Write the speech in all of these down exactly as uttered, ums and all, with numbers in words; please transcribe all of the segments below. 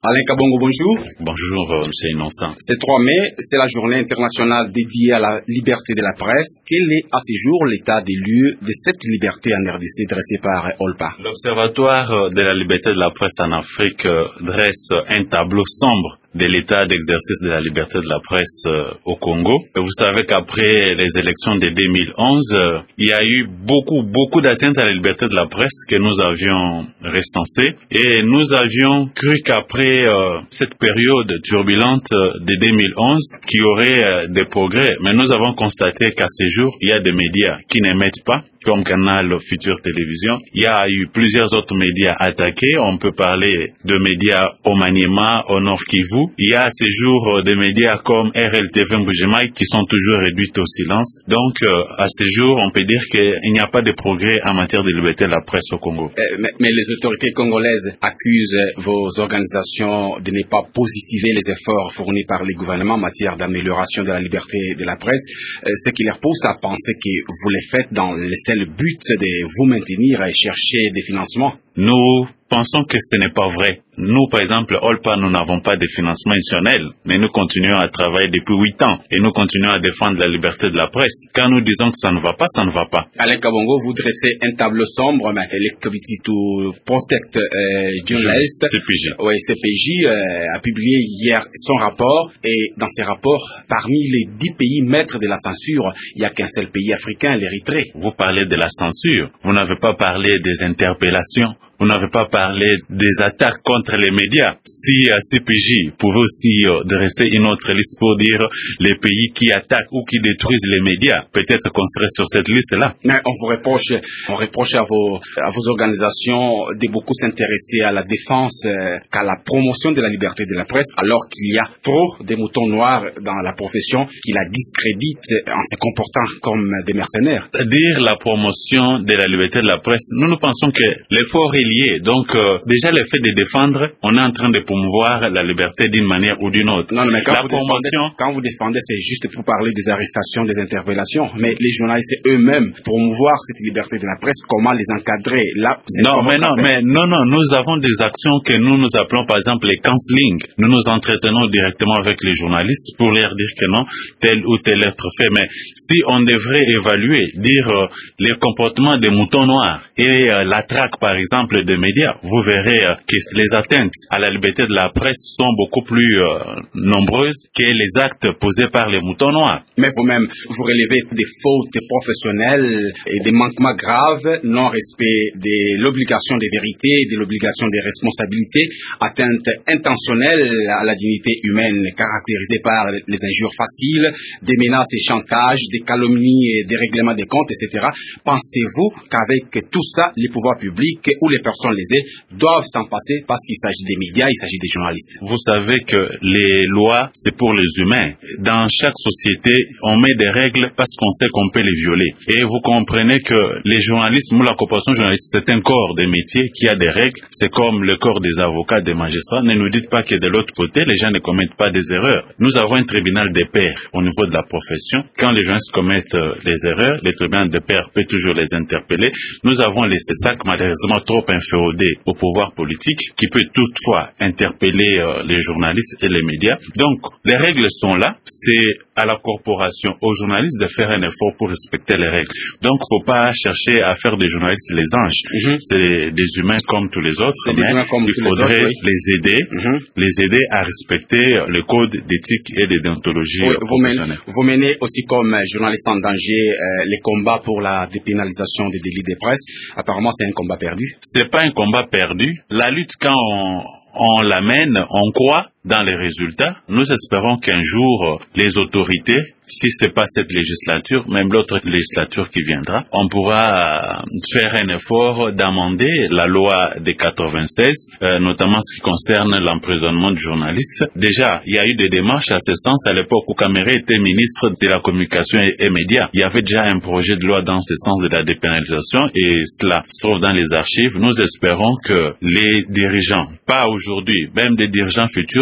Alain Kabongo, bonjour. Bonjour, euh, M. Innocent. Ce trois mai, c'est la journée internationale dédiée à la liberté de la presse. Quel est à ce jour l'état des lieux de cette liberté en R D C dressée par Olpa? L'Observatoire de la liberté de la presse en Afrique dresse un tableau sombre de l'état d'exercice de la liberté de la presse euh, au Congo. Et vous savez qu'après les élections de deux mille onze, euh, il y a eu beaucoup, beaucoup d'atteintes à la liberté de la presse que nous avions recensées. Et nous avions cru qu'après euh, cette période turbulente de deux mille onze, qu'il y aurait euh, des progrès. Mais nous avons constaté qu'à ce jour, il y a des médias qui n'émettent pas, comme Canal Futur Télévision. Il y a eu plusieurs autres médias attaqués. On peut parler de médias au Maniema, au Nord Kivu. Il y a à ce jour des médias comme R L T V Mbujimai qui sont toujours réduits au silence. Donc, euh, à ce jour, on peut dire qu'il n'y a pas de progrès en matière de liberté de la presse au Congo. Euh, mais, mais les autorités congolaises accusent vos organisations de ne pas positiver les efforts fournis par les gouvernements en matière d'amélioration de la liberté de la presse, euh, ce qui leur pousse à penser que vous les faites dans le seul but de vous maintenir et chercher des financements. Nous pensons que ce n'est pas vrai. Nous, par exemple, Olpa, nous n'avons pas de financement institutionnel, mais nous continuons à travailler depuis huit ans et nous continuons à défendre la liberté de la presse. Quand nous disons que ça ne va pas, ça ne va pas. Alain Kabongo, vous dressez un tableau sombre, mais l'Activity to Protect euh, Journalists, C P J. Oui, C P J euh, a publié hier son rapport et dans ce rapport, parmi les dix pays maîtres de la censure, il n'y a qu'un seul pays africain, l'Érythrée. Vous parlez de la censure, vous n'avez pas parlé des interpellations. Vous n'avez pas parlé des attaques contre les médias. Si euh, C P J pouvait aussi euh, dresser une autre liste pour dire les pays qui attaquent ou qui détruisent les médias, peut-être qu'on serait sur cette liste-là. Mais on vous reproche, on reproche à vos, à vos organisations de beaucoup s'intéresser à la défense, euh, qu'à la promotion de la liberté de la presse, alors qu'il y a trop de moutons noirs dans la profession qui la discréditent en se comportant comme des mercenaires. Dire la promotion de la liberté de la presse, nous nous pensons que l'effort est lié. Donc, euh, déjà, le fait de défendre, on est en train de promouvoir la liberté d'une manière ou d'une autre. Non, mais quand, la vous, promotion... défendez, quand vous défendez, c'est juste pour parler des arrestations, des interpellations. Mais les journalistes eux-mêmes, promouvoir cette liberté de la presse, comment les encadrer? Là, non, mais non, mais non, non, nous avons des actions que nous nous appelons par exemple les counseling. Nous nous entretenons directement avec les journalistes pour leur dire que non, tel ou tel être fait. Mais si on devrait évaluer, dire euh, les comportements des moutons noirs et euh, la traque, par exemple, des médias, vous verrez euh, que les atteintes à la liberté de la presse sont beaucoup plus euh, nombreuses que les actes posés par les moutons noirs. Mais vous-même, vous relevez des fautes professionnelles et des manquements graves, non-respect de l'obligation de vérité, de l'obligation de responsabilité, atteinte intentionnelle à la dignité humaine caractérisée par les injures faciles, des menaces et chantages, des calomnies et des règlements des comptes, et cetera. Pensez-vous qu'avec tout ça, les pouvoirs publics ou les personnes lésées doivent s'en passer parce qu'il s'agit des médias, il s'agit des journalistes? Vous savez que les lois, c'est pour les humains. Dans chaque société, on met des règles parce qu'on sait qu'on peut les violer. Et vous comprenez que les journalistes, la coopération journaliste, c'est un corps de métier qui a des règles. C'est comme le corps des avocats, des magistrats. Ne nous dites pas que de l'autre côté, les gens ne commettent pas des erreurs. Nous avons un tribunal des pairs au niveau de la profession. Quand les journalistes commettent euh, des erreurs, le tribunal des pairs peut toujours les interpeller. Nous avons laissé ça malheureusement trop inféodé au pouvoir politique qui peut toutefois interpeller euh, les journalistes et les médias. Donc, les règles sont là. C'est à la corporation, aux journalistes de faire un effort pour respecter les règles. Donc, il ne faut pas chercher à faire des journalistes les anges. Mm-hmm. C'est des humains comme tous les autres, mais comme il faudrait les, autres, oui. les aider, mm-hmm. les aider à respecter le code d'éthique et de déontologie oui, professionnelle. Vous menez, vous menez aussi comme journaliste en danger euh, les combats pour la dépénalisation des délits de presse. Apparemment, c'est un combat perdu. C'est pas un combat perdu. La lutte, quand on, on l'amène, on croit dans les résultats. Nous espérons qu'un jour, les autorités, si c'est pas cette législature, même l'autre législature qui viendra, on pourra faire un effort d'amender la loi de quatre-vingt-seize, euh, notamment ce qui concerne l'emprisonnement de journalistes. Déjà, il y a eu des démarches à ce sens à l'époque où Caméré était ministre de la communication et, et médias. Il y avait déjà un projet de loi dans ce sens de la dépénalisation et cela se trouve dans les archives. Nous espérons que les dirigeants, pas aujourd'hui, même des dirigeants futurs,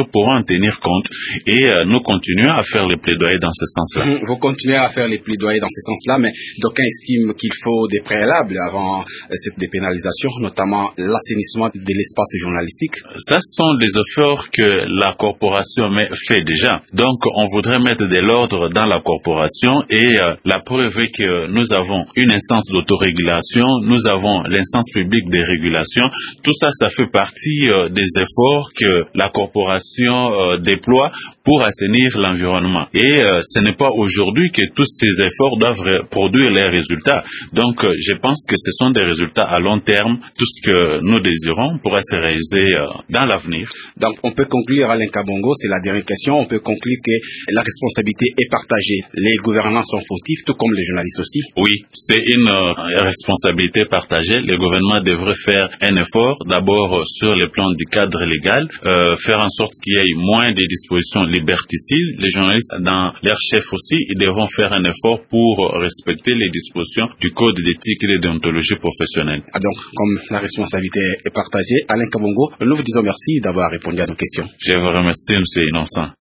pourront en tenir compte et euh, nous continuons à faire les plaidoyers dans ce sens-là. Vous continuez à faire les plaidoyers dans ce sens-là, mais d'aucuns estiment qu'il faut des préalables avant cette dépénalisation, notamment l'assainissement de l'espace journalistique. Ça, ce sont des efforts que la corporation fait déjà. Donc, on voudrait mettre de l'ordre dans la corporation et euh, la preuve est que nous avons une instance d'autorégulation, nous avons l'instance publique de régulation. Tout ça, ça fait partie euh, des efforts que la corporation euh, déploie pour assainir l'environnement. Et euh, ce n'est pas aujourd'hui que tous ces efforts doivent produire les résultats. Donc, euh, je pense que ce sont des résultats à long terme. Tout ce que nous désirons pourra se réaliser euh, dans l'avenir. Donc, on peut conclure, Alain Kabongo, c'est la dernière question, on peut conclure que la responsabilité est partagée. Les gouvernants sont fautifs, tout comme les journalistes aussi. Oui, c'est une euh, responsabilité partagée. Le gouvernement devrait faire un effort, d'abord euh, sur le plan du cadre légal, euh, faire en sorte qu'il y ait moins de dispositions liberticides. Les journalistes, dans leur chef aussi, ils devront faire un effort pour respecter les dispositions du code d'éthique et de déontologie professionnelle. Ah donc, comme la responsabilité est partagée, Alain Kabongo, nous vous disons merci d'avoir répondu à nos questions. Je vous remercie, M. Innocent.